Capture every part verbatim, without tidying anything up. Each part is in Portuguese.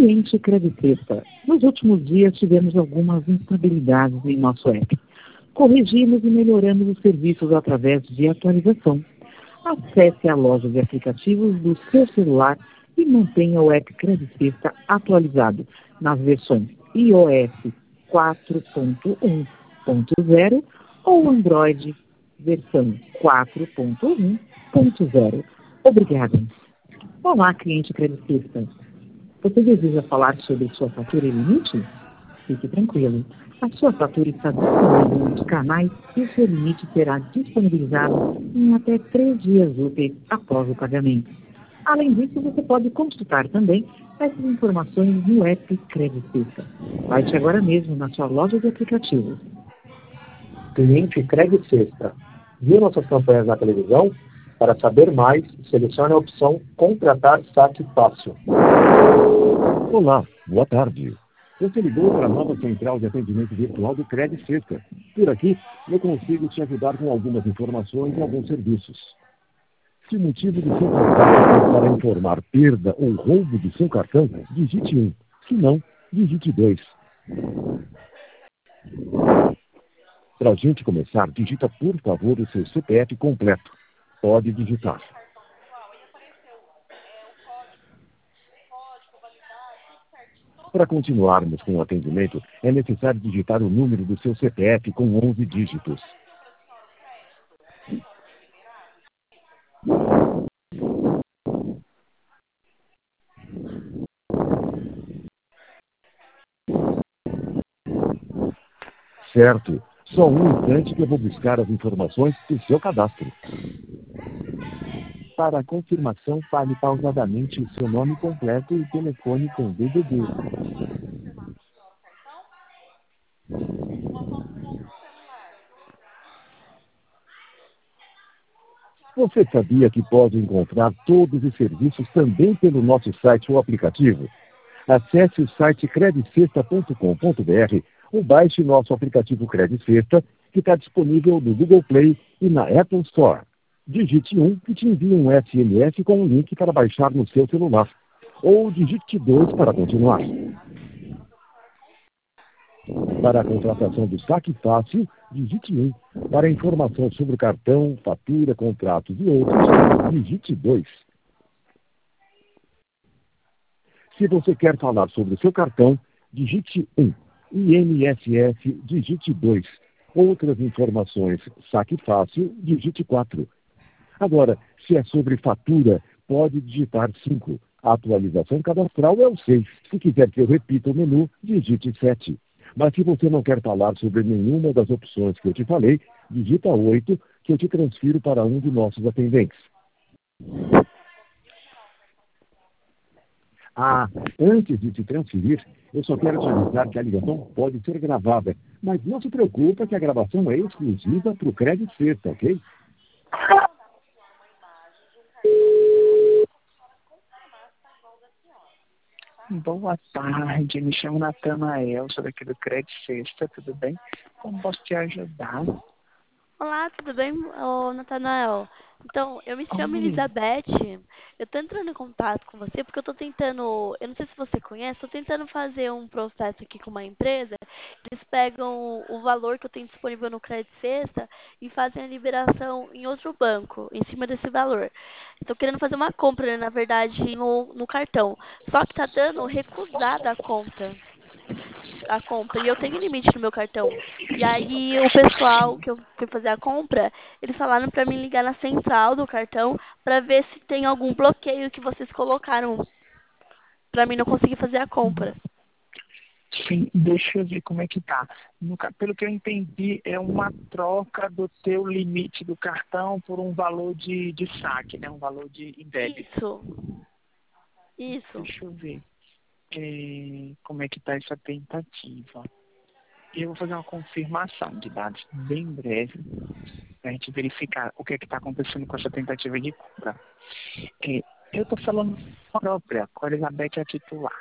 Cliente Credicesta. Nos últimos dias tivemos algumas instabilidades em nosso app. Corrigimos e melhoramos os serviços através de atualização. Acesse a loja de aplicativos do seu celular e mantenha o app Credicesta atualizado nas versões iOS quatro ponto um ponto zero ou Android versão quatro ponto um ponto zero. Obrigada. Olá, cliente Credicesta. Você deseja falar sobre sua fatura e limite? Fique tranquilo. A sua fatura está disponível nos canais e o seu limite será disponibilizado em até três dias úteis após o pagamento. Além disso, você pode consultar também essas informações no app Credicesta. Baixe agora mesmo na sua loja de aplicativos. Cliente Credicesta. Viu nossas campanhas na televisão? Para saber mais, selecione a opção Contratar Saque Fácil. Olá, boa tarde. Você ligou para a nova central de atendimento virtual do Credicesta. Por aqui, eu consigo te ajudar com algumas informações e alguns serviços. Se o motivo do seu contato é para informar perda ou roubo do seu cartão, digite um. Se não, digite dois. Para a gente começar, digita por favor o seu C P F completo. Pode digitar. Para continuarmos com o atendimento, é necessário digitar o número do seu C P F com onze dígitos. Certo. Só um instante que eu vou buscar as informações do seu cadastro. Para a confirmação, fale pausadamente o seu nome completo e telefone com D D D. Você sabia que pode encontrar todos os serviços também pelo nosso site ou aplicativo? Acesse o site credicesta ponto com ponto br ou baixe nosso aplicativo Credicesta, que está disponível no Google Play e na Apple Store. Digite um que te envia um S M S com um link para baixar no seu celular. Ou digite dois para continuar. Para a contratação do Saque Fácil, digite um. Para informação sobre o cartão, fatura, contratos e outros, digite dois. Se você quer falar sobre o seu cartão, digite um. I N S S, digite dois. Outras informações, Saque Fácil, digite quatro. Agora, se é sobre fatura, pode digitar cinco. A atualização cadastral é o seis. Se quiser que eu repita o menu, digite sete. Mas se você não quer falar sobre nenhuma das opções que eu te falei, digita oito, que eu te transfiro para um de nossos atendentes. Ah, antes de te transferir, eu só quero te avisar que a ligação pode ser gravada. Mas não se preocupe que a gravação é exclusiva para o Credicesta, ok? Boa tarde, me chamo Natanael, sou daqui do Credicesta, tudo bem? Como posso te ajudar? Olá, tudo bem, ô, Natanael? Então, eu me chamo Oi. Elizabeth. Eu tô entrando em contato com você porque eu tô tentando, eu não sei se você conhece, tô tentando fazer um processo aqui com uma empresa. Eles pegam o valor que eu tenho disponível no Credicesta e fazem a liberação em outro banco, em cima desse valor. Estou querendo fazer uma compra, né, na verdade, no, no cartão. Só que tá dando recusada a conta. A compra, e eu tenho limite no meu cartão. E aí o pessoal que eu fui fazer a compra, eles falaram pra mim ligar na central do cartão pra ver se tem algum bloqueio que vocês colocaram pra mim não conseguir fazer a compra. Sim, deixa eu ver como é que tá. No ca- pelo que eu entendi, é uma troca do teu limite do cartão por um valor de, de saque, né? Um valor de em débito. Isso. Isso. Deixa eu ver é, como é que tá essa tentativa. Eu vou fazer uma confirmação de dados bem breve para a gente verificar o que é que está acontecendo com essa tentativa de compra. É, eu estou falando com a própria, com a Elizabeth a titular.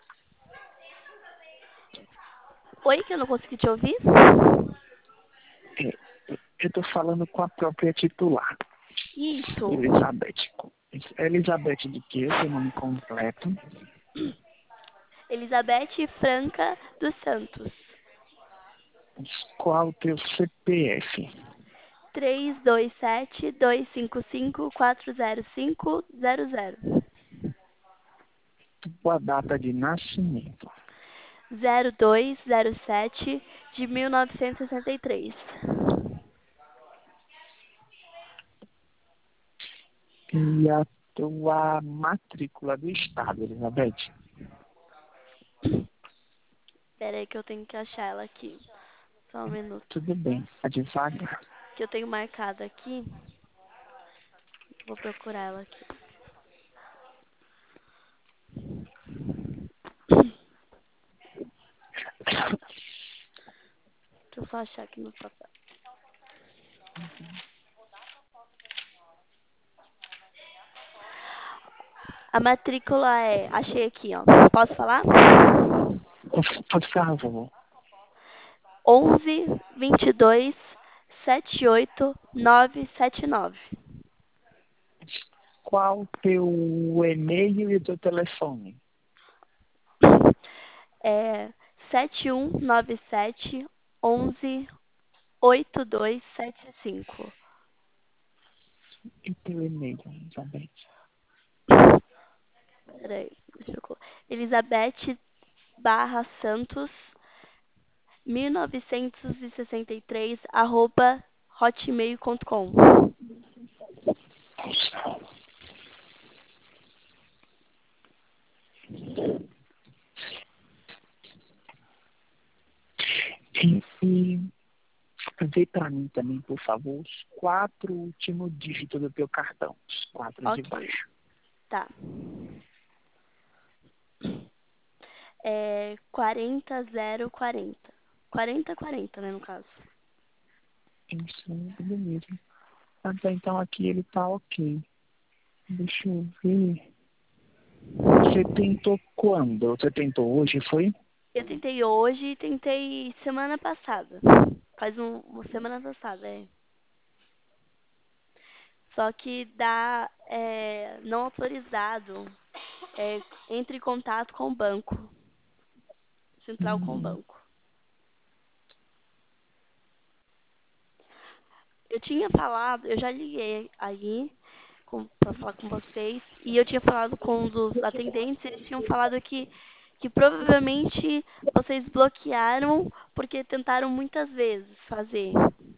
Oi, que eu não consegui te ouvir? É, eu estou falando com a própria titular. Isso. Elizabeth. Elizabeth de que? Seu nome completo? Elizabeth Franca dos Santos. Qual o teu C P F? três dois sete, dois cinco cinco, quatro zero cinco zero zero. Tua data de nascimento? zero dois zero sete de mil novecentos e sessenta e três. E a tua matrícula do estado, Elizabeth? Espera aí que eu tenho que achar ela aqui. Só um minuto. Tudo bem, a devagar. Que eu tenho marcado aqui. Vou procurar ela aqui. Deixa eu só achar aqui no papel. A matrícula é... Achei aqui, ó. Posso falar? Por favor. onze, vinte e dois, setenta e oito, novecentos e setenta e nove. Qual o teu e-mail e o teu telefone? É sete um nove sete, onze, oito dois sete cinco. E teu e-mail, Elizabeth? Peraí, deixa eu colocar. Elizabeth barra Santos mil novecentos e sessenta e três arroba hotmail ponto com. E vê para mim também, por favor, os quatro últimos dígitos do teu cartão. Os quatro de Ok. baixo. Tá. É quarenta zero quarenta. quarenta quarenta, né, no caso. Isso, tudo mesmo. Até então aqui ele tá ok. Deixa eu ver. Você tentou quando? Você tentou hoje, foi? Eu tentei hoje e tentei semana passada. Faz um, uma semana passada, é. Só que dá é, não autorizado. É, entre em contato com o banco. Central com o Hum, banco. Eu tinha falado, eu já liguei aí para falar com vocês e eu tinha falado com um dos atendentes, eles tinham falado que, que provavelmente vocês bloquearam porque tentaram muitas vezes fazer.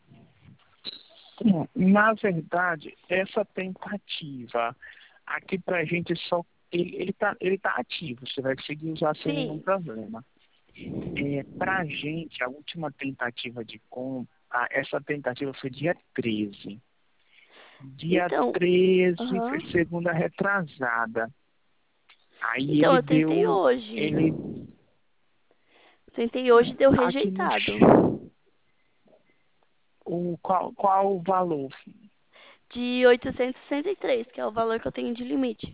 Bom, na verdade, essa tentativa aqui pra gente só. Ele, ele, tá, ele tá ativo, você vai conseguir usar sem nenhum Sim. problema. É, pra gente, a última tentativa de compra, essa tentativa foi dia treze. Dia Então, treze foi aham. segunda retrasada. Aí Então ele eu tentei deu. hoje. Ele. Tentei hoje e deu Aqui no. rejeitado. O, qual, qual o valor? De oitocentos e sessenta e três, que é o valor que eu tenho de limite.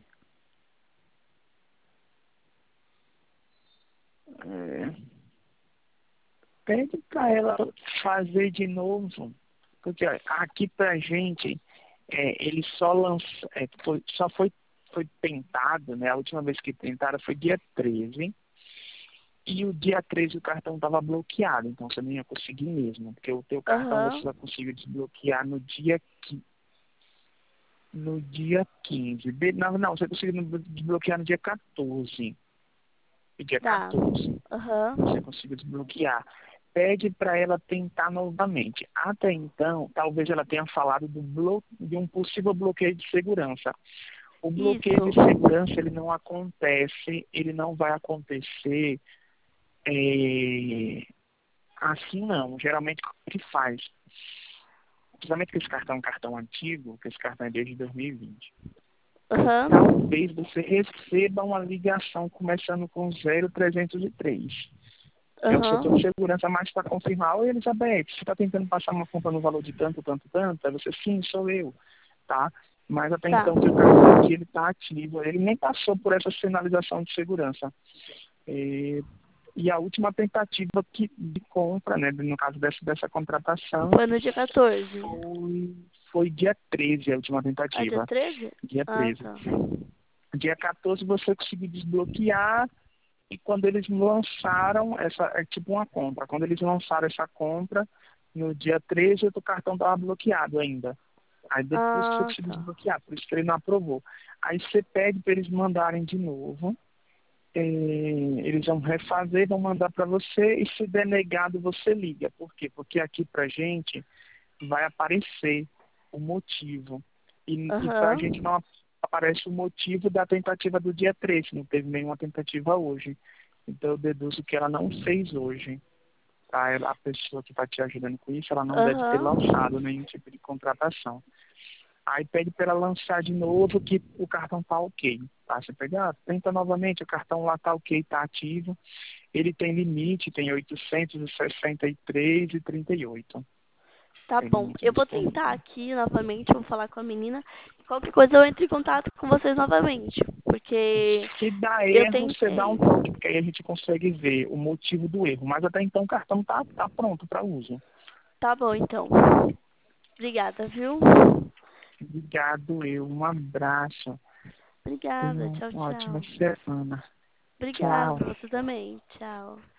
É, pede para ela fazer de novo. Porque ó, aqui pra gente, é, ele só lançou, é, foi, só foi, foi tentado, né? A última vez que tentaram foi dia treze. E o dia treze o cartão estava bloqueado, então você não ia conseguir mesmo. Porque o teu cartão você Aham. só conseguiu desbloquear no dia quinze. No dia quinze. De- Não, não, você conseguiu desbloquear no dia quatorze. Dia Tá. quatorze. Aham. Você conseguiu desbloquear. Pede para ela tentar novamente. Até então, talvez ela tenha falado do blo... de um possível bloqueio de segurança. O bloqueio de Isso. segurança ele não acontece, ele não vai acontecer é, assim não. Geralmente o que faz? Principalmente que esse cartão é um cartão antigo, que esse cartão é desde dois mil e vinte. Aham. Talvez você receba uma ligação começando com zero trezentos e três. É o setor de Aham. segurança mais para confirmar. Oi, Elizabeth, você está tentando passar uma compra no valor de tanto, tanto, tanto? Aí você, sim, sou eu, tá? Mas até Tá. então, o teu cartão aqui, ele está ativo. Ele nem passou por essa sinalização de segurança. E, e a última tentativa que, de compra, né, no caso dessa, dessa contratação, Foi no dia quatorze. foi, foi dia treze, a última Ah, dia tentativa. treze? Dia Ah, treze. tá. Dia quatorze você conseguiu desbloquear. E quando eles lançaram essa, é tipo uma compra, quando eles lançaram essa compra, no dia treze o cartão estava bloqueado ainda. Aí depois que foi Ah, decidido tá. desbloquear, por isso que ele não aprovou. Aí você pede para eles mandarem de novo, é, eles vão refazer, vão mandar para você, e se der negado, você liga. Por quê? Porque aqui para gente vai aparecer o motivo. E, e para a gente Aham. não aparece o motivo da tentativa do dia treze, não teve nenhuma tentativa hoje. Então eu deduzo que ela não fez hoje. Tá? Ela- A pessoa que está te ajudando com isso, ela não deve ter lançado Aham. nenhum tipo de contratação. Aí pede para ela lançar de novo que o cartão tá ok. Tá? Você pega, ah, tenta novamente, o cartão lá tá ok, tá ativo. Ele tem limite, tem oitocentos e sessenta e três e trinta e oito. Tá Tem bom. limite Eu vou tentar disponível. aqui novamente, vou falar com a menina. Qualquer coisa eu entro em contato com vocês novamente. Porque Se dá eu erro, você dá tentei. um toque, porque aí a gente consegue ver o motivo do erro. Mas até então o cartão tá, tá pronto para uso. Tá bom, então. Obrigada, viu? Obrigado, eu. Um abraço. Obrigada. Tenha Tchau, uma ótima tchau. semana. Obrigada Tchau. pra você também. Tchau.